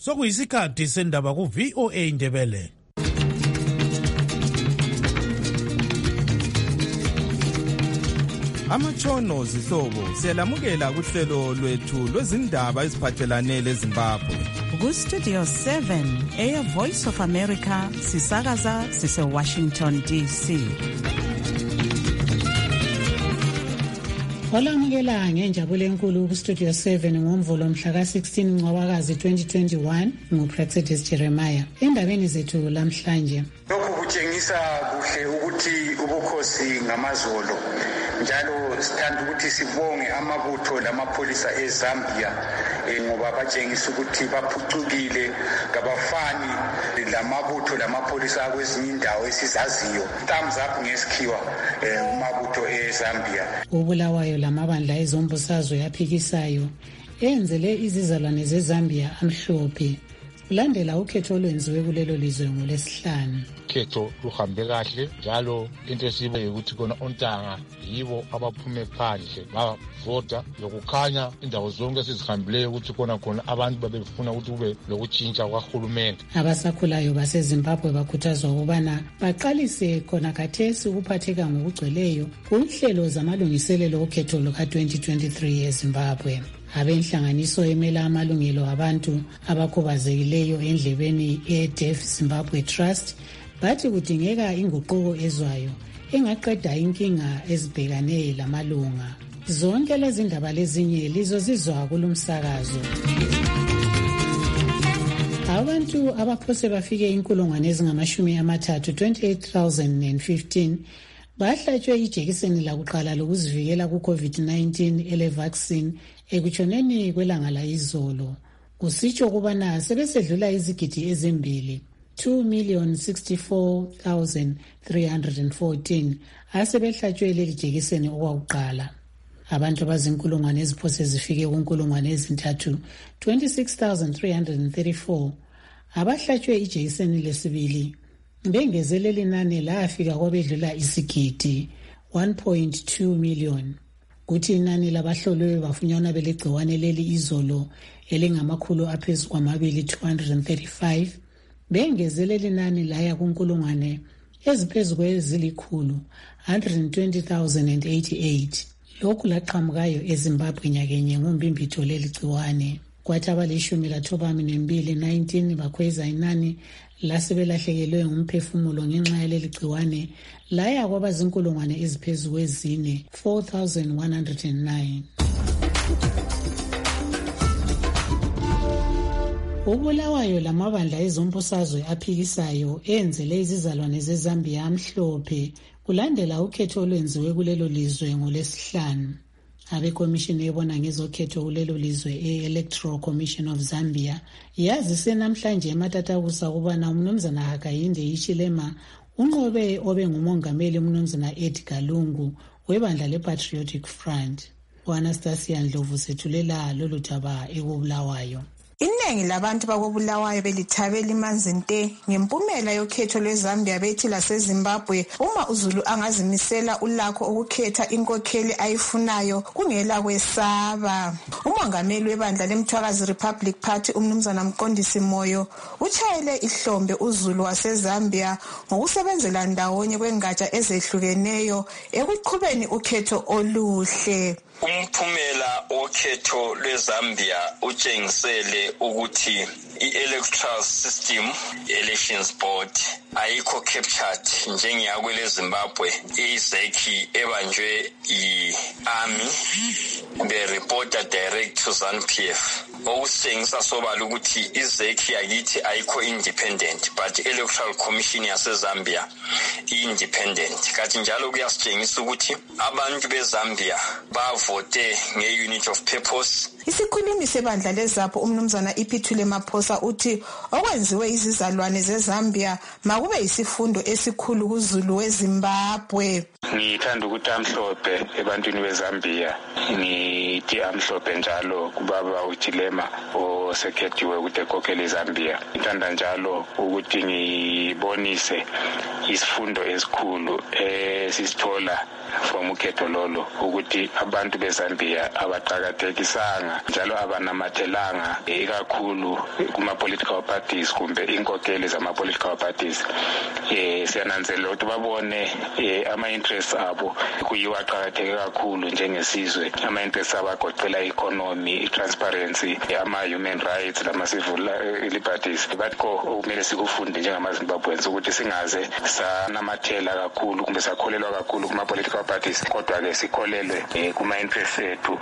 Sokuyisikhathi sendaba ku VOA Indebele. Amatshono zihlobo siyalamukela kuhlelo lwethu lwezindaba eziphathelane leZimbabwe. Ku-Studio 7 Air Voice of America sisakaza sise-Washington DC. Olamukela ngenjabulo enkulu ku-Studio 7 ngomvulo mhla ka-16 Ncwabakazi 2021 nguPraxedis Jeremiah. Endabeni zethu lamhlanje. Lokhu kutshengisa kuhle ukuthi ubukhosi ngamazolo. Njalo sithanda ukuthi sibonge amabutho lamapholisa eZambia ngoba batshengisa ukuthi baphucukile kabafani lamabutho lamapholisa kwezinye indawo esizaziyo. Thumbs up ngesikhiwa umabutho eZambia. Ubulawayo lamabandla ezombusazwe yaphikisayo enzele izizalwane zeZambia amhlophe. Kulandela ukhetho olwenziwe kulelo lizwe ngolesihlanu. Ukhetho luhambe kahle njalo into esibe ukuthi kona ontanga yibo abaphume phandle bavota lokukhanya indawo zonke esizihambileyo ukuthi khona abantu babefuna ukuthi kube lokutshintsha kwahulumende. Abasakhulayo baseZimbabwe bakhuthazwa ukubana baqalise khona khathesi ukuphatheka ngokugcweleyo kunhlelo zamalungiselelo okhetho luka-2023 eZimbabwe. Abenhlanganiso emela amalungelo abantu abakhubazekileyo endlebeni eDeaf Zimbabwe Trust bathi kudingeka inguquko ezwayo engaqeda inkinga ezibhekane lamalunga. Zonke lezi ndaba lezinye lizozizwa kulumsakazo. Abantu abaphose bafike 28,015 bahlatshwe ijekiseni lakuqala lokuzivikela ku-COVID-19 ele-vaccine ekutshoneni kwelanga layizolo. Kusitsho kubana sebesedlula izigidi ezimbili 2,064,314 asebehlatshwe leli jekiseni okwakuqala. Abantu abazinkulungwane eziphose zifike kunkulungwane ezintathu 26,334 abahlatshwe ijekiseni lesibili. Bengezelela inani lafika kwabedlula isigidi 1.2 million. Kuthi inani labahlolwe bafunyana belegciwane leli izolo elingamakhulu aphezu kwamabili 235. Bengezelela inani laya kunkulungwane eziphezu kwezilikhulu 120,088. Lokhu laqhamukayo eZimbabwe nyakenye ngombimbitho leli gciwane. Kwathi abali-12 bakhweza inani lasebelahlekelwe ngumphefumulo ngenxa yaleli gciwane laya kwabazinkulungwane eziphezu kwezine 4,109. Ubulawayo lamabandla ezombusazwe aphikisayo enzele izizalwane zeZambia amhlophe kulandela ukhetho olwenziwe kulelo lizwe ngolesihlanu. Abekomishini ebona ngezokhetho kulelo lizwe e-Electoral Commission of Zambia yazise namhlanje ematatakusa ukubana umnumzana Hakainde Hichilema unqobe obe ngumongameli umnumzana Edgar Lungu webandla le-Patriotic Front. U-Anastasia Ndlovu sethulela lolu daba ekubulawayo. Iningi labantu bakobulawayo belithabela imanzinte ngempumela yokhetho lweZambia bethi laseZimbabwe uma uZulu angazimisela ulakho ukukhetha inkokheli ayifunayo kungela kwesaba. Umongameli webandla leMthwakazi Republic Party umnumzana Mqondisi Moyo utshayele ihlombe uZulu waseZambia ngokusebenzela ndawonye kwengatsha ezehlukeneyo ekuqhubeni ukhetho oluhle. Umphumela wokhetho lweZambia utshengisele ukuthi i-electoral system elections board ayikho captured njengeyakwele Zimbabwe. Izeki ebanjwe i-army bereporta direct to ZANU-PF. Okusengisa sobala ukuthi izeki yakithi ayikho independent but electoral commission yaseZambia independent. Kathi njalo kuyasitshengisa ukuthi abantu beZambia bavote nge-unit of purpose. Isikhulumi sebandla leZAPO umnumzana Iphuthile Maphosa uthi okwenziwe izizalwane zeZambia makube isifundo esikhulu kuZulu weZimbabwe. Ngithanda ukuthi amhlophe ebantwini beZambia, ngithi amhlophe njalo kubaba uJilema osekhethiwe ukuthi ekhokhele iZambia. Ngithanda njalo ukuthi ngibonise isifundo esikhulu esisithola from ukhetho lolo ukuthi abantu beZambia abaqhakathekisanga njalo abanamathelanga ikakhulu kuma-political parties kumbe inkokeli zama-political parties. Siyananzelela ukuthi babone ama-interests abo kuyiwa aqhakatheke kakhulu njengesizwe, ama-interests abo agoqela i-economy, i-transparency, ama-human rights lama-civil liberties. Batko okumele sikufunde njengamaZimbabweans ukuthi singaze sanamathela kakhulu kumbe sakholelwa kakhulu kuma-political parties, kodwa-ke sikholelwe kuma-interests ethu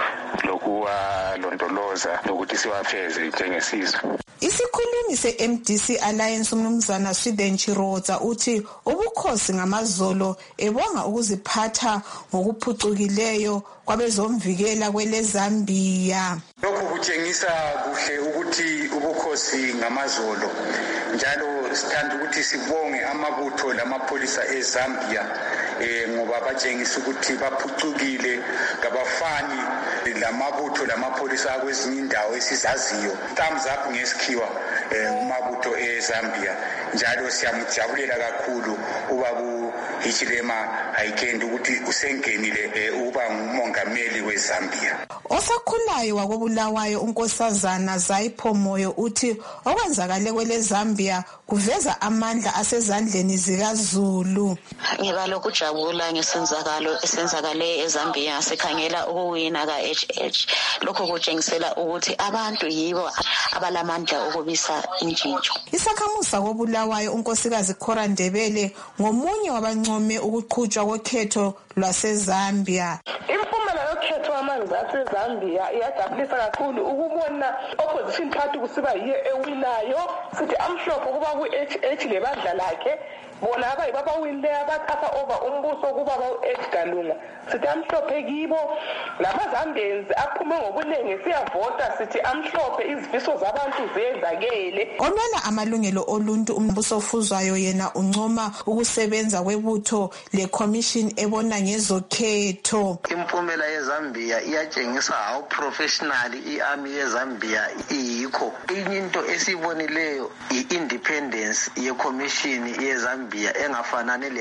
lokuwalondoloza lokuthi siwafeze njengesizwe. Isikhulumi se-MDC Alliance umnumzana Sweden Chirodza uthi ubukhosi ngamazolo ebonga ukuziphatha ngokuphucukileyo kwabezomvikela kweleZambia. Lokhu kutshengisa kuhle ukuthi ubukhosi ngamazolo, njalo sithanda ukuthi sibonge amabutho lamapholisa eZambia ngoba batshengisa ukuthi baphucukile, kabafani lamabutho lamapholisa kwezinye indawo esizaziyo. Thumbs up ngesikhiwa kumabutho eZambia, njalo siyamjabulela kakhulu ubaba Hichilema Hakainde ukuthi usengenile ukuba ngumongameli weZambia. Osakhulayo wakobulawayo unkosazana Zaipho Moyo uthi okwenzakale kweleZambia kuveza amandla asezandleni zikaZulu. Ngibalo kujabula ngesenzakalo esenzakale eZambia, sikhangela ukuwina ka-HH. Lokho kutshengisela ukuthi abantu yibo abalamandla ukubisa intshintsho. Isakhamuza kobulawayo unkosikazi Khora Ndebele ngomunye wabancome ukuqhutshwa kokhetho lwaseZambia. Impumela yokhetho amanzi aseZambia iyajabulisa kakhulu ukubona opposition party kusiba yiyo ewinayo. Sithi amhlophe kuba ku-HH lebandla lakhe bona abayibaba wile abathatha over umbuso kuba ba-Edgar Lunga. Sithi amhlophe kibo lamaZambians aphume ngobuningi siyavota, sithi amhlophe izifiso zabantu zenzakele. Olwela amalungelo oluntu umbuso ofuzwayo yena uncoma ukusebenza kwebutho le-commission ebona ngezokhetho. Impumela yeZambia iyatshengisa how professional i-army yeZambia iyikho. Inye into esibonileyo i-independence ye-commission yeZambia engafanani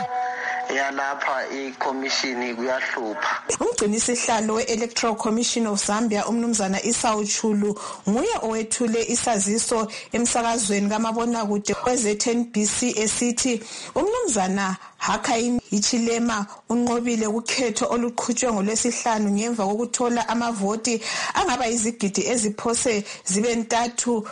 leyalapha i-commission kuyahlupha. Umgcinisihlalo we-Electoral Commission of Zambia umnumzana Esau Chulu nguye owethule isaziso emsakazweni kamabonakude we-ZNBC esithi umnumzana Hakainde Hichilema unqobile kukhetho oluqhutshwe ngolwesihlanu ngemva kokuthola amavoti angaba izigidi eziphose zibe ntathu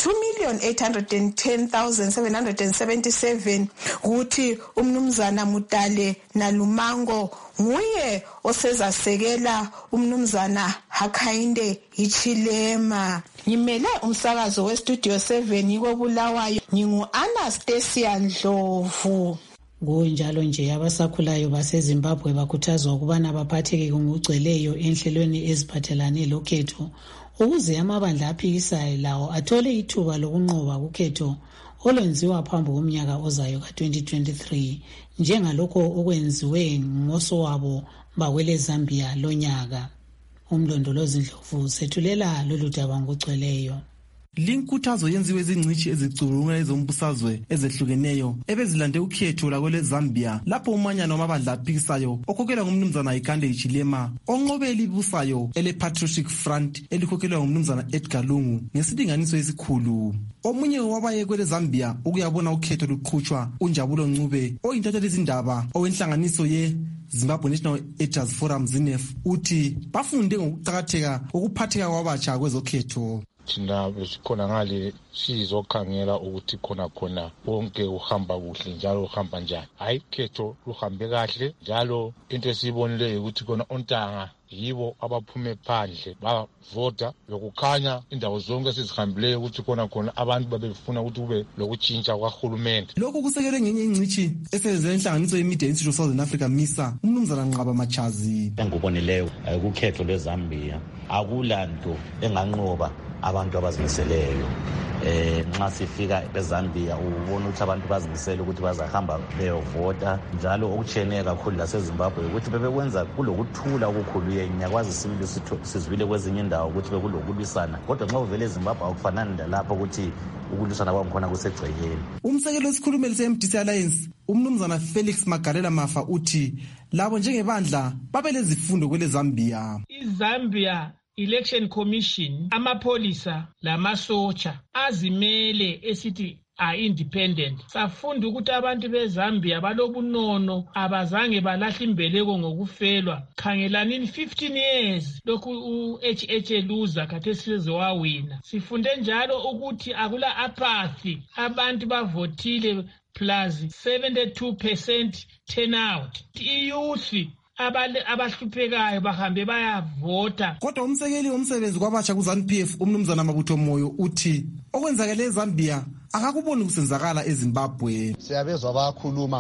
2,810,777 kuthi umnumzana Mutale Nalumango nguye osezasekela umnumzana Hakainde Hichilema. Ngimele umsakazo weStudio 7 kobulawayo ngingu-Anastasia Ndlovu. Kunjalo nje abasakhulayo baseZimbabwe bakhuthazwa ukubana baphatheke ngokugcweleyo enhlelweni eziphathelane lokhetho ukuze amabandla aphikisayo lawo athole ithuba lokunqoba kukhetho olwenziwa phambi komnyaka ozayo ka-2023 njengalokho okwenziwe ngosowabo bakweleZambia lonyaka. Umlondolozi Ndlovu sethulela lolu daba ngokugcweleyo. Linkuthazo yenziwe izingcishi ezicubungula ezombusazwe ezehlukeneyo ebezilande ukhetho lakweleZambia lapho umanyano wamabandla aphikisayo okhokhelwa ngumnumzana Hakainde Hichilema onqobela ibusayo ele-Patriotic Front elikhokhelwa ngumnumzana Edgar Lungu ngesilinganiso esikhulu. Omunye wabaye kweleZambia ukuyabona ukhetho luqhutshwa uNjabulo Ncube oyintatheli izindaba owenhlanganiso Zimbabwe National Editors Forum ZNF uthi bafunde ngokuqakatheka kokuphatheka kwabatsha kwezokhetho. Thina besikhona ngale sizokhangela ukuthi khona konke uhamba kuhle njalo uhamba njani. Hayi khetho luhambe kahle njalo into esibonileyo ukuthi khona ontanga yibo abaphume phandle bavota lokukhanya indawo zonke esizihambileyo ukuthi khona abantu babefuna ukuthi kube lokutshintsha kwahulumende. Lokho kusekelwe ngenye ingcishi esebenza enhlanganiso ye-Media Institute of Southern Africa MISA umnumzana Nqaba Machazi. Engubonileyo kukhetho lweZambia akulanto enganqoba abantu abazimiseleyo nxa sifika eZambia ubona ukuthi abantu bazimisele ukuthi bazahamba beyovota, njalo okutshiyeneyo kakhulu laseZimbabwe ukuthi bebekwenza kulokuthula okukhulu. Ngiyakwazi simile sizwile kwezinye indawo ukuthi bekulokulwisana, kodwa nxa uvele eZimbabwe akufanani lalapho ukuthi ukulwisana kwakhona kusegcekeni. Umsekelo wesikhulumeli se-MDC Alliance umnumzana Felix Magalela Mafa uthi labo njengebandla babelezifundo kwele Zambia. iZambia Election Commission, amapholisa lamasotsha azimele esithi independent. Safunda ukuthi abantu beZambia balobunono, abazange balahla imbeleko ngokufelwa. Khangelanini 15 years lokhu uHH eluza khathesi sezowawina. Sifunde njalo ukuthi akula apathy, abantu bavotile plus 72% turnout. Iyouth abahluphekayo bahambe bayavota. Kodwa umsekeli womsebenzi kwabatsha kuZANU-PF umnumzana Mabutho Moyo uthi okwenzakele eZambia akakuboni kusenzakala eZimbabwe. Siyabezwa bakhuluma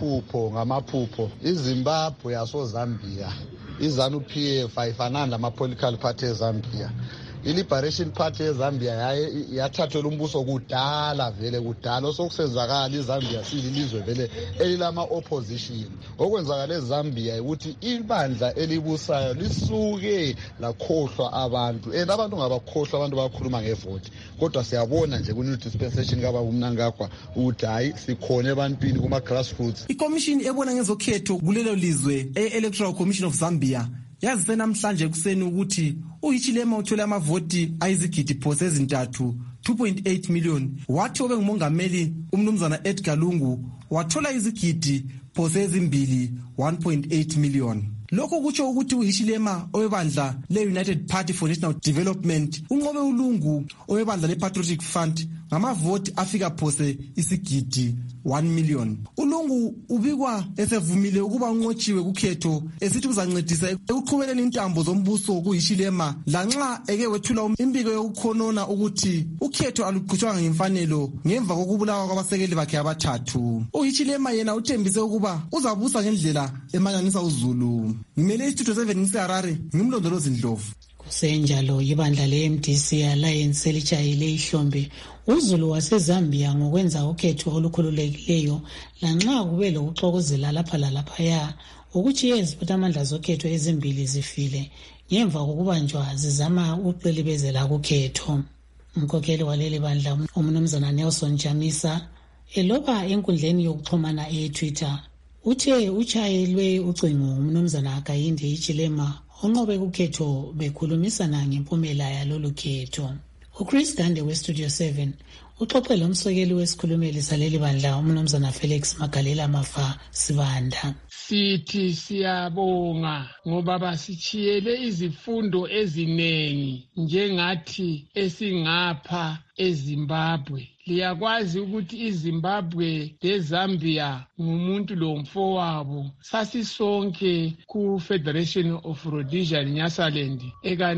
ngamaphupho. iZimbabwe yasoZambia, iZANU-PF ayifanani lama-political party eZambia. I-Liberation Party eZambia yathathelwa umbuso kudala osokusenzakala iZambia sililizwe vele elilama-opposition. Okwenzakala eZambia ukuthi ibandla elibusayo lisuke lakhohlwa abantu, and abantu ngabakhohlwa, abantu bakhuluma ngevoti, kodwa siyabona nje ku-new dispensation kaba kumnankagwa ukuthi hayi sikhona ebantwini kuma-grassroots. Ikomishini ebona ngezokhetho kulelo lizwe e-Electoral Commission of Zambia yazise namhlanje ekuseni ukuthi uHichilema uthole amavoti ayizigidi phose ezintathu 2.8 million, wathi obe ngumongameli umnumzana Edgar Lungu wathola izigidi phose ezimbili 1.8 million. Lokho kutsho ukuthi uHichilema owebandla le-United Party for National Development unqobe uLungu owebandla le-Patriotic Front ngamavoti afika phose isigidi 1 million. uLungu ubikwa esevumile ukuba unqotshiwe kukhetho esithi uzancedisa ekuqhubeleni intambo zombuso kuHichilema lanxa eke wethula imbiko yokukhonona ukuthi ukhetho aluqhutshwanga ngemfanelo ngemva kokubulawa kwabasekeli bakhe abathathu. uHichilema yena uthembise ukuba uzabusa ngendlela emanyanisa uZulu. Ngimele iStudio 7 ngiseHarare, ngimlondolozi Ndlovu. Kusenjalo ibandla le-MDC Alliance elitshayile ihlombe uZulu waseZambia ngokwenza ukhetho olukhululekileyo lanxa kube lokuxokozela lapha lalaphaya ukuthi iziphathamandla zokhetho ezimbili zifile ngemva kokubanjwa zizama ukuqilibezela kukhetho. Umkhokheli waleli bandla umnumzana Nelson Chamisa eloba enkundleni yokuxhumana eTwitter uthe utshayelwe ucingo umnumzana Hakainde Hichilema onqobe kukhetho bekhulumisana ngempumela yalolu khetho. uChris Gande weStudio 7 uxoxe lomsekeli wesikhulumeli saleli bandla umnumzana Felix Magalela Mafa Sibanda. Sithi siyabonga ngoba basichiyele izifundo ezinengi njengathi esingapha eZimbabwe. Liyakwazi ukuthi iZimbabwe leZambia ngumuntu lomfowabo. Sasisonke ku Federation of Rhodesian Nyasaland eka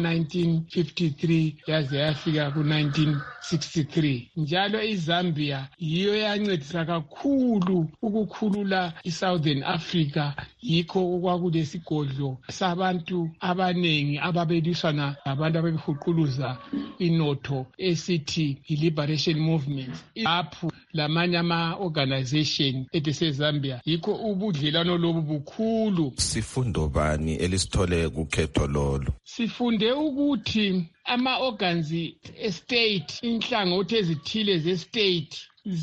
1953 yaze yafika ku 1963. Njalo iZambia yiyo yancedisa kakhulu ukukhulula iSouthern Africa, yikho okwakulesigodlo sabantu abanengi ababelisana labantu ababehuquluza inotho esithi i-Liberation Movement. Apho lamanye ama-organization eseZambia yikho ubudlelwano lobu bukhulu. Sifundo bani elisithole kukhetho lolo? Sifunde ukuthi ama-organs estate, inhlangothi ezithile ze-state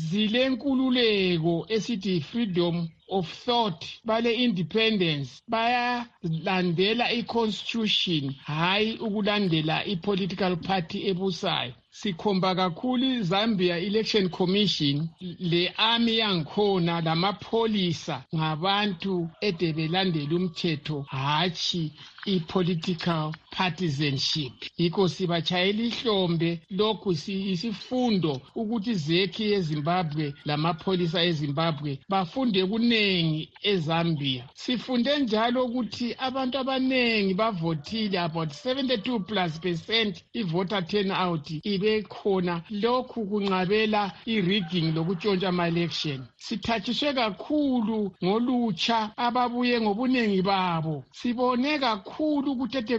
zilenkululeko esithi freedom of thought, bale independence, bayalandela i-constitution hayi ukulandela i-political party ebusayo. Sikhomba kakhulu iZambia Election Commission, le army yankhona lamapholisa ngabantu edebelandela umthetho hachi i-political partisanship. Yikho sibachayela ihlombe lokhu isifundo ukuthi zekhi eZimbabwe lamapholisa eZimbabwe bafunde kunene abanengi eZambia. Sifunde njalo ukuthi abantu abanengi bavotile, about 72% i-voter turnout ibe khona. Lokhu kunqabela i-rigging lokutshontsha ama-election. Sithathiswe kakhulu ngolutsha ababuye ngobuningi babo. Sibone kakhulu ukuthi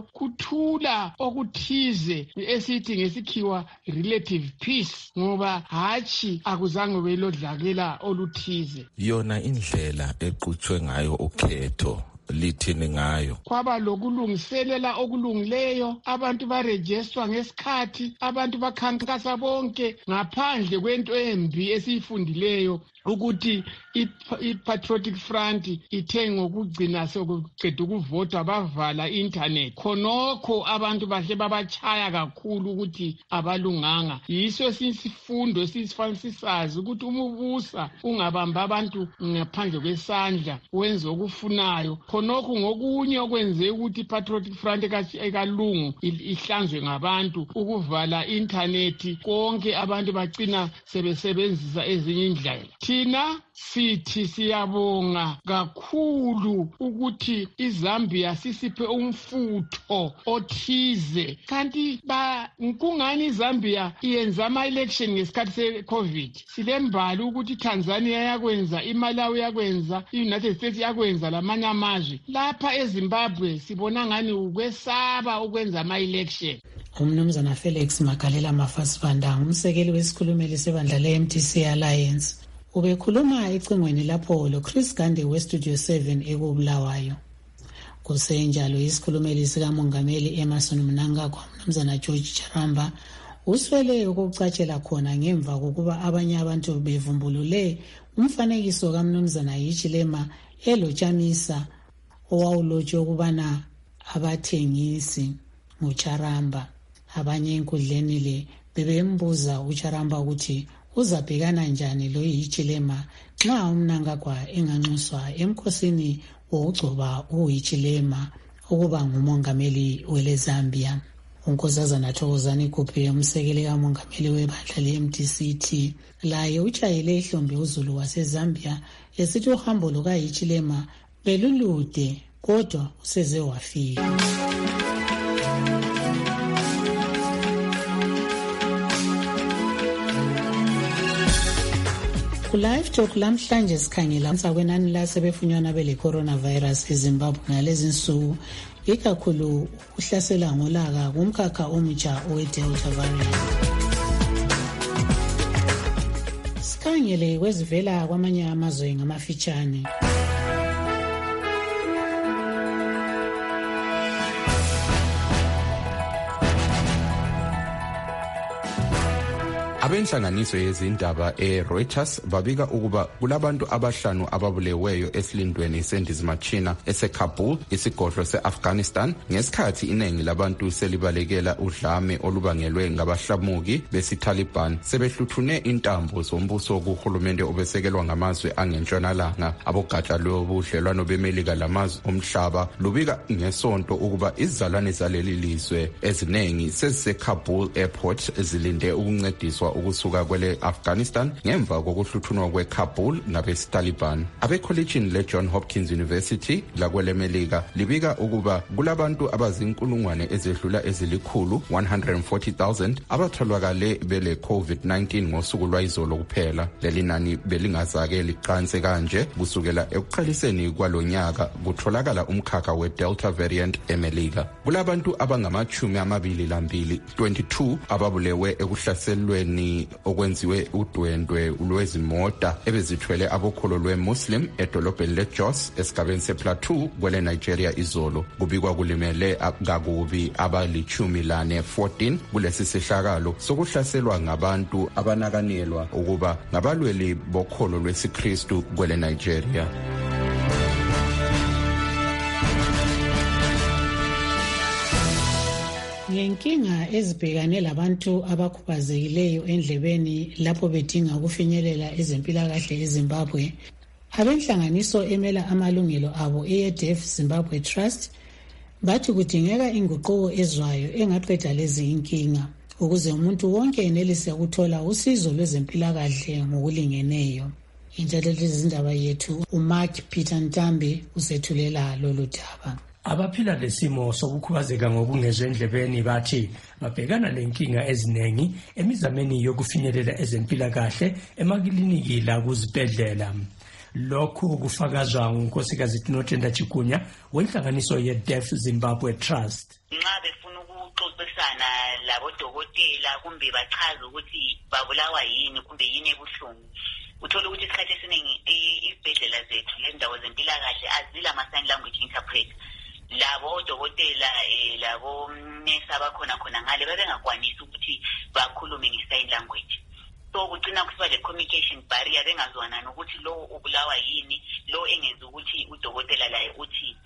kuthula okuthize esithi ngesikhiwa relative peace, ngoba hatshi akuzange belodlakela oluthize. Yona indlela eqhutshwe ngayo ukhetho lithini ngayo? Kwaba lokulungiselela okulungileyo, abantu barejistwa ngesikhathi, abantu bakhankasa bonke ngaphandle kwento embi esiyifundileyo ukuthi i-Patriotic Front ithe ngokugcina sokuqeda ukuvota bavala internet. Khonokho abantu bahle babachaya kakhulu ukuthi abalunganga. Yiso sisifundo esisifanisisazi ukuthi umubusa ungabamba abantu ngaphandle kwesandla, wenze okufunayo. Khonokho ngokunye okwenze ukuthi i-Patriotic Front ekalungu ihlanzwe ngabantu, ukuvala internet, konke abantu bagcina sebesebenzisa ezinye indlela. Thina sithi siyabonga kakhulu ukuthi iZambia sisiphe umfutho othize. Kanti kungani iZambia iyenza ama-election ngesikhathi se-COVID? Silembali ukuthi Tanzania yakwenza, iMalawi yakwenza, i-United States yakwenza, lamanye amazwe. Lapha eZimbabwe sibona ngani ukwesaba ukwenza ama-election. Umnumzana Felix Magalela Mafasibanda, umsekeli wesikhulumeli sebandla le-MTC Alliance, ubekhuluma ecingweni lapho loChris Gande weStudio 7 ekubulawayo. Kusenjalo isikhulumeli sikamongameli Emerson Mnangagwa, umnumzana George Charamba, uswele ukucatshela khona ngemva kokuba abanye abantu bevumbulule umfanekiso kaMnumzana Hichilema elochamisa owawulotshwe ukubana abathengisi nguCharamba. Abanye enkundleni le bebembuza uCharamba ukuthi uzabhekana njani lo Hichilema nxa uMnangagwa enganxuswa emkhosini wokugcoba uHichilema ukuba ngumongameli weleZambia. uNkosazana Thokozani Kuphe, umsekeli kamongameli webandla le-MDC, laye utshayele ihlombe uZulu waseZambia esithi uhambo lukaHichilema belulude kodwa useze wafika. Live Talk lamhlanje sikhangela kwenani lasebefunyanwa bele coronavirus eZimbabwe ngalezi nsuku, ikakhulu uhlasela ngolaka kumkhakha omutsha owe-Delta variant. Sikhangele kwezivela kwamanye amazwe ngamafitshane. Abenhlanganiso yezindaba eReuters babika ukuba kulabantu abahlanu ababuleweyo esilindweni sendizimachina eseKabul, isigodlo seAfghanistan, ngesikhathi iningi labantu selibalekela udlame olubangelwe ngabahlamuki besiTaliban sebehluthune intambo zombuso kuhulumende obesekelwa ngamazwe angentshonalanga. Abogatsha lobudlelwano bemelika lamazwe omhlaba lubika ngesonto ukuba izizalwane zaleli lizwe eziningi seziseKabul airport zilinde ukuncediswa ukusuka kwele Afghanistan ngemva kokuhluthunwa kweKabul ngabesiTaliban. Abekholejini leJohn Hopkins University lakwele Melika libika ukuba kulabantu abazinkulungwane ezedlula ezilikhulu 140,000 abatholakale bele COVID-19 ngosuku lwayizolo kuphela. Leli nani belingazake liqanse kanje kusukela ekuqaliseni kwalonyaka kutholakala umkhakha weDelta variant eMelika. Kulabantu abangama-22 22 ababulewe ekuhlaselweni okwenziwe udwendwe lwezimota ebezithwele abokholo lweMuslim edolobheni leJos esigabeni sePlateau kwele Nigeria izolo. Kubikwa kulimele kakubi abali-14 kulesi sehlakalo sokuhlaselwa ngabantu abanakanelwa ukuba ngabalweli bokholo lwesiKristu kwele Nigeria. Ngenkinga ezibhekane labantu abakhubazekileyo endlebeni lapho bedinga ukufinyelela ezempilakahle eZimbabwe, abenhlanganiso emela amalungelo abo eDeaf Zimbabwe Trust bathi kudingeka inguquko ezwayo engaqeda lezi inkinga ukuze umuntu wonke enelise ukuthola usizo lwezempilakahle ngokulingeneyo. injalo lezindaba yethu uMark Peter Ntambi usethulela lolu daba. Abaphila lesimo sokukhubazeka ngokungezwe endlebeni bathi babhekana lenkinga eziningi emizameni yokufinyelela ezempilakahle emakliniki la kuzibhedlela. Lokhu kufakazwa ngunkosikazi Tinotenda Chikunya wenhlanganiso ye-Deaf Zimbabwe Trust. Nxa befuna ukuxoxisana labodokotela kumbe bachaze ukuthi babulawa yini kumbe yini ebuhlungu, uthola ukuthi isikhathi esiningi izibhedlela zethu lezindawo zempilakahle azila ama-sign language interpreter. Labo odokotela labo nesi abakhona ngale babengakwanisi ukuthi bakhulume nge-sign language. So kugcina kusiba le communication barrier, bengazwana nokuthi lo ubulawa yini, lo engenza ukuthi udokotela laye uthi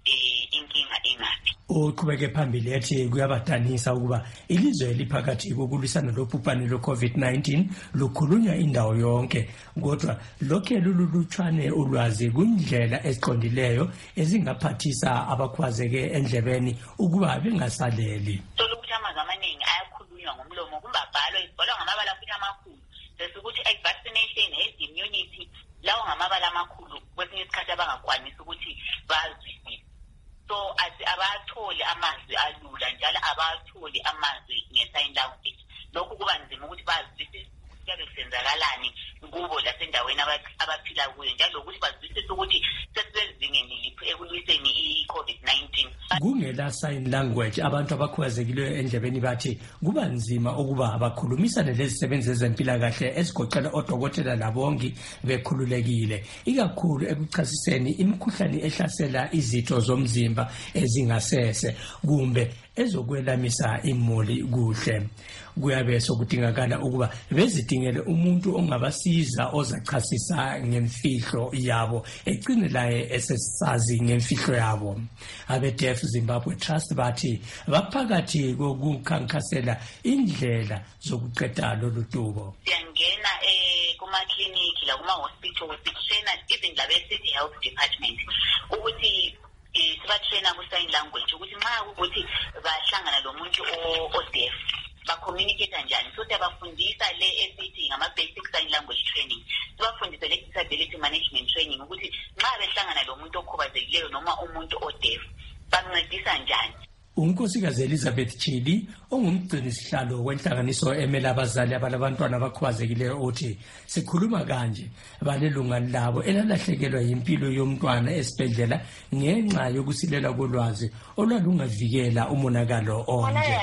inkinga ingaphi. Uqhubeke phambili ethi kuyabadanisa ukuba ilizwe liphakathi kokulwisana lobhubhane lwe-COVID-19 lukhulunywa indawo yonke, kodwa lokhe lulutshwane ulwazi kundlela eziqondileyo ezingaphathisa abakhubazeke endlebeni ukuba bengasaleli. Ukuthi amazwi amaningi ayakhulunywa ngomlomo kumbe ibhalwa ngamabala futhi amakhulu, sesikuthi vaccination, herd immunity, lawo ngamabala amakhulu kwesinye isikhathi abangakwanisi ukuthi bazwisise. So abatholi amazwi alula njalo abatholi amazwi nge-sign language. Lokhu kuba nzima ukuthi bazwisise kuyabe kusenzakalani kubo lasendaweni abaphila kuyo, njalo ukuthi bazwisise ukuthi sesizingeni liphi ekulwiseni i-COVID-19. Kungela sign language abantu abakhubazekileyo endlebeni bathi kuba nzima ukuba bakhulumisane lezisebenzi zempilakahle ezigoqela odokotela labongi bekhululekile, ikakhulu ekuchasiseni imikhuhlane ehlasela izitho zomzimba ezingasese kumbe ezokwelamisa imuli kuhle. Kuyabe sokudingakala ukuba bezidingele umuntu ongabasiza ozachasisa ngemfihlo yabo, egcine laye esesazi ngemfihlo yabo. Abe-Deaf Zimbabwe Trust bathi baphakathi kokukhankasela indlela zokuqeda lolu dubo. Siyangena kumakliniki la kuma-hospital sikushena even labe-city health department ukuthi sibatraina ku-sign language ukuthi nxa ukuthi bahlangana lo muntu o-deaf ba-communicate njani. So siyabafundisa le esithi ngama-basic sign language training, sibafundisa le disability management training ukuthi nxa behlangana lo muntu okhubazekileyo noma umuntu o-deaf bancedisa njani. Unkosikazi Elizabeth Chili ongumgcinisihlalo wenhlanganiso emela abazali abalabantwana abakhubazekileyo uthi sikhuluma kanje balelunga labo elalahlekelwa yimpilo yomntwana esibhedlela ngenxa yokusilela kolwazi olwalungavikela umonakalo onje.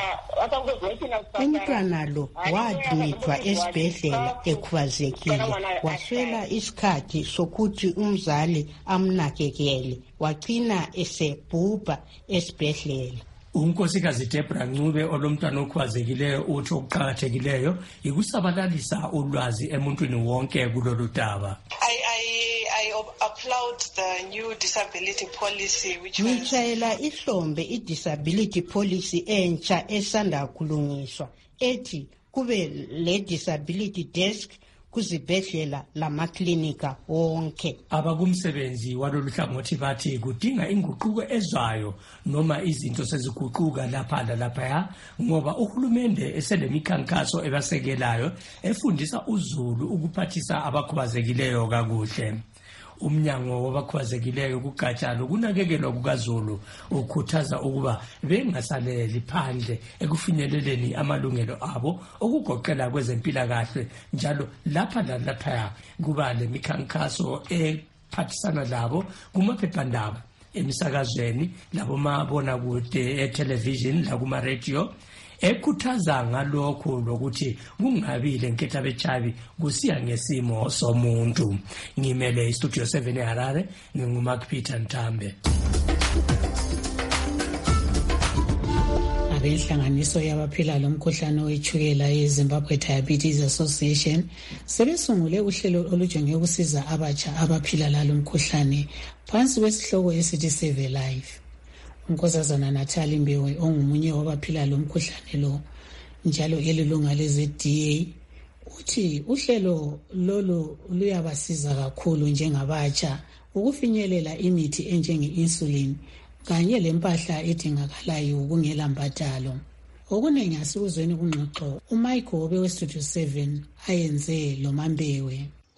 Umntwana lo wadumithwa esibhedlela ekhubazekile, waswela isikhathi sokuthi umzali amnakekele, wagcina esebhubha esibhedlela. Unkosikazi Deborah Ncube olomntwana okhubazekileyo uthi okuqakathekileyo ikusabalalisa ulwazi emuntwini wonke kulolu daba. I applaud the new disability policy which was ngitshayela ihlombe i-disability policy entsha esanda kulungiswa ethi kube le disability desk kuzibhedlela lamaklinika wonke. Abakumsebenzi walolu hlangothi bathi kudinga inguquko ezwayo noma izinto seziguquka lapha laphaya ngoba uhulumende eselemikhankaso ebasekelayo efundisa uzulu ukuphathisa abakhubazekileyo kakuhle. Umnyango wabakhubazekileyo kugatsha lokunakekelwa kukaZulu ukhuthaza ukuba bengasaleli phandle ekufinyeleleni amalungelo abo okugoqela kwezempilakahle, njalo lapha lapha kuba lemikhankaso ephathisana labo kumaphephandaba, emisakazweni, labomabona kude, etelevision, lakuma-radio, ekhuthaza ngalokho lokuthi kungabi lenketha bechabi kusiya ngesimo somuntu. Ngimele iStudio 7 eHarare, nginguMark Peter Ntambe. Abenhlanganiso yabaphila lomkhuhlane wetshukela yeZimbabwe Diabetes Association sebesungule uhlelo olujonge ukusiza abatsha abaphila lalo mkhuhlane phansi kwesihloko esithi Save a Life. Unkosazana Natalie Mbewe ongumunye wabaphila lo mkhuhlane lo njalo elilunga leZDA uthi uhlelo lolu luyabasiza kakhulu njengabatsha ukufinyelela imithi enjenge-insulin kanye lempahla edingakalayo kungela mbadalo. Okunengi asikuzweni kungxoxo uMike Obe weStudio 7 ayenze lo Mambewe.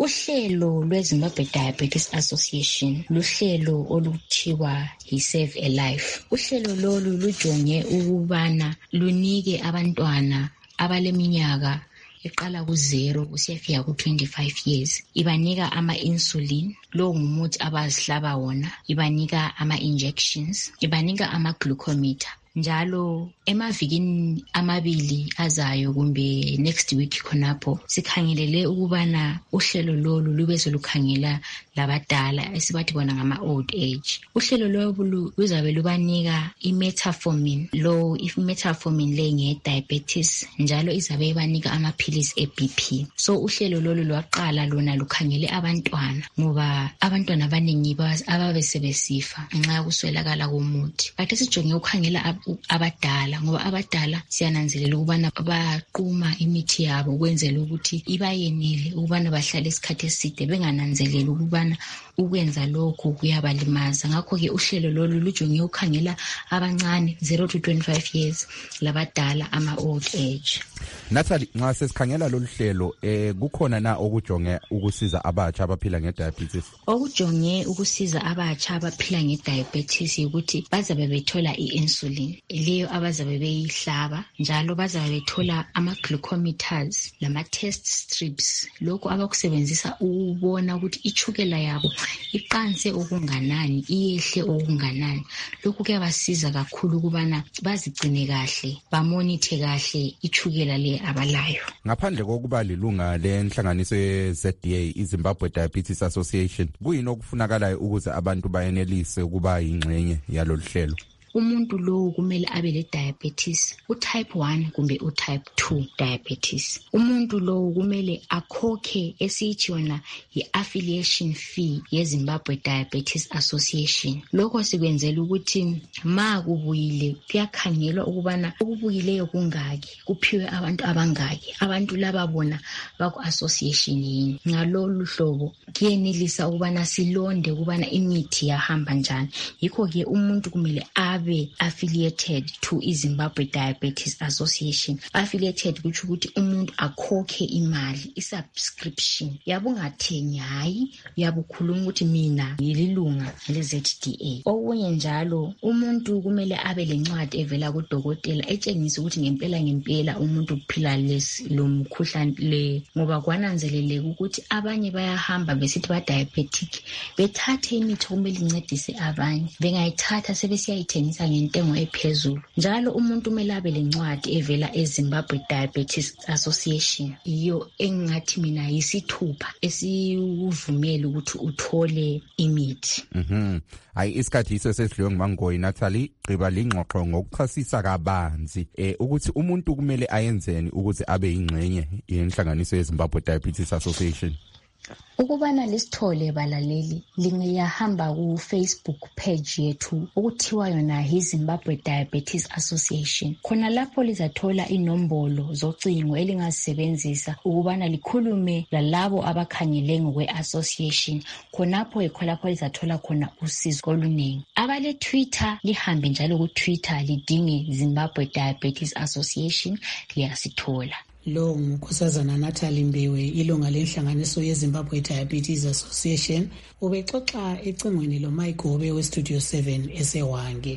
Uhlelo lweZimbabwe Diabetes Association luhlelo oluthiwa yiSave a Life. Uhlelo lolu lujonge ukubana lunike abantwana abaleminyaka eqala ku0 kusiyafika ku25 years. Ibanika ama-insulin, lo ngumuthi abazihlaba wona, ibanika ama-injections, ibanika ama-glucometer. Njalo emavikini amabili azayo kumbe next week khonapho sikhangelele ukubana uhlelo lolu lube solukhangela labadala esibathi bona ngama old age. Uhlelo lolu luzabe lubanika imetformin. Lo imetformin le nge diabetes njalo izabe ibanika amaphilisi eBP. So uhlelo lolu lwaqala lona lukhangele abantwana ngoba abantwana abaningi ababe sebesifa nxa yokuswelakala komuthi. Kade sijonge ukukhangela abadala ngoba abadala siyananzelela ukubana baquma imithi yabo ukwenzela ukuthi ibayenele ukubana bahlale isikhathi eside bengananzeleli ukubana ukwenza lokho kuyabalimaza. Ngakho ke uhlelo lolu lujonge ukukhangela abancane 0 to 25 years labadala ama old age. Natalie, nxa sesikhangela lolu hlelo kukhona na okujonge ukusiza abatsha abaphila ngediabetes? Okujonge ukusiza abatsha abaphila ngediabetes ukuthi bazabe bethola i-insulin leyo abazabe beyihlaba, njalo bazabe bethola ama-glucometers lama-test strips, lokho abakusebenzisa ukubona ukuthi ichukela yabo iqanse okunganani, iyehle okunganani. Lokhu kuyabasiza kakhulu ukubana bazigcine kahle, bamonithe kahle ichukela le abalayo. Ngaphandle kokuba lilunga lenhlanganiso ye-ZDA, iZimbabwe Diabetes Association, kuyini okufunakalayo ukuze abantu bayenelise ukuba yingxenye yalolu hlelo? Umuntu lo kumele abe le diabetes, utype 1 kumbe utype 2 diabetes. Umuntu lo kumele akhokhe esithi yona yi-affiliation fee yeZimbabwe Diabetes Association. Lokho sikwenzela ukuthi ma kubuyile kuyakhangelwa ukubana okubuyileyo kungaki, kuphiwe abantu abangaki, abantu laba bona baku-association yini. Ngalolu hlobo kuyenelisa ukubana silonde ukubana imithi yahamba njani. Yikho ke umuntu kumele abe affiliated to iZimbabwe Diabetes Association. Affiliated kutsho ukuthi umuntu akhokhe imali, isubscription. Yabungathengi hayi, yabukhuluma ukuthi mina ngililunga le-ZDA. Okunye njalo umuntu kumele abe lencwadi evela kudokotela etshengisa ukuthi ngempela umuntu uphila lo mkhuhlane le, ngoba kwananzeleleka ukuthi abanye bayahamba besithi ba diabetic bethathe imithi kumele incedise abanye, bengayithatha sebesiyayithengisa ngentengo ephezulu. Njalo umuntu kumele abe lencwadi evela eZimbabwe Diabetes Association, iyo engathi mina yisithupha esivumela ukuthi uthole imithi. Hayi, isikhathi iso sesidliwe nguMangoyi. Natalie, gqiba lingxoxo ngokuchasisa kabanzi ukuthi umuntu kumele ayenzeni ukuze abe yingxenye yenhlanganiso yeZimbabwe Diabetes Association. Ukubana lisithole balaleli, lingiyahamba ku Facebook page yethu okuthiwa yona iZimbabwe Diabetes Association. Khona lapho lizathola inombolo zocingo elingazisebenzisa ukubana likhulume lalabo abakhangele ngokwe-association. Khonapho yikho lapho lizathola khona usizo oluningi. Abale Twitter lihambe njalo ku Twitter lidinge Zimbabwe Diabetes Association, liyasithola. Lo nguNkosazana Natalie Mbewe, ilunga lenhlanganiso yeZimbabwe Diabetes Association, ubexoxa ecingweni loMayigobe weStudio 7 eseWange.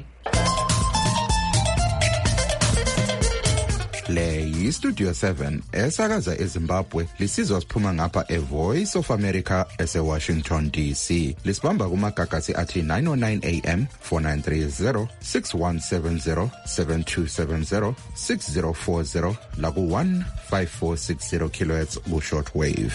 Le yiStudio 7 esakaza eZimbabwe, lisizwa siphuma ngapha eVoice of America eseWashington DC. Lisibamba kumagagasi athi 909 AM, 4930, 6170, 7270, 6040 laku 15460 kHz ku shortwave.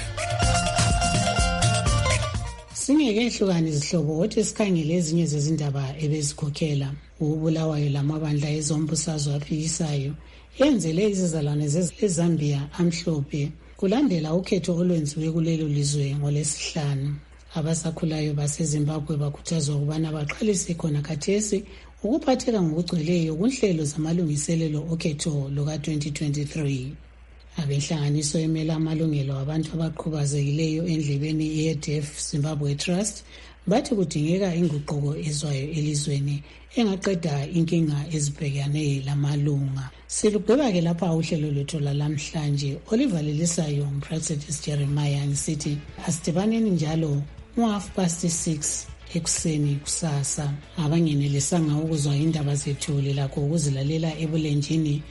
Singeke hlukane izihlobo wothi sikhangele ezinye zezindaba ebezikhokhela. Ubulawayo lamabandla ezombusazwe aphikisayo yenzele izizalwane eZambia amhlophe kulandela ukhetho olwenziwe kulelo lizwe ngoLwesihlanu. Abasakhulayo baseZimbabwe bakhuthazwa ukubana baqalise khona khathesi ukuphatheka ngokugcweleyo kunhlelo zamalungiselelo okhetho luka-2023. Abenhlanganiso emela amalungelo abantu abaqhubazekileyo endlebeni ye-Deaf Zimbabwe Trust bathi kudingeka inguquko ezwayo elizweni engaqeda inkinga ezibhekane lamalunga. Silugqiba-ke lapha uhlelo lwethu lalamhlanje olivalelisayo umProfethi Jeremiah ngisithi asidibaneni njalo 6:30 ekuseni kusasa. Abangenelisanga ukuzwa indaba zethu lilakho ukuzilalela ebulenjini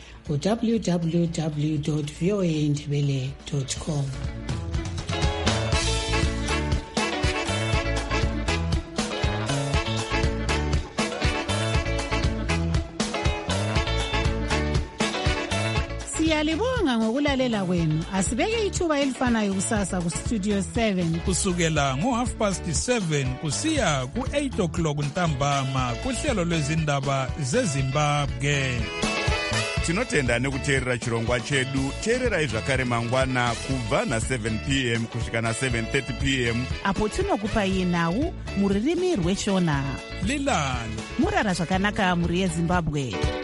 ku www.voaindebele.com. Siyalibonga ngokulalela kwenu. Asibeke ithuba elifanayo kusasa ku Studio 7 kusukela ngo7:30 kusiya ku8:00 ntambama kuhlelo lwezindaba zeZimbabwe. Tinotenda nekuteerera chirongwa chedu. Teererai zvakare mangwana kubva na7 p.m. kusvika na7:30 p.m. apo tinokupai nhau muririmi rweshona. Lilani murara zvakanaka muri yeZimbabwe.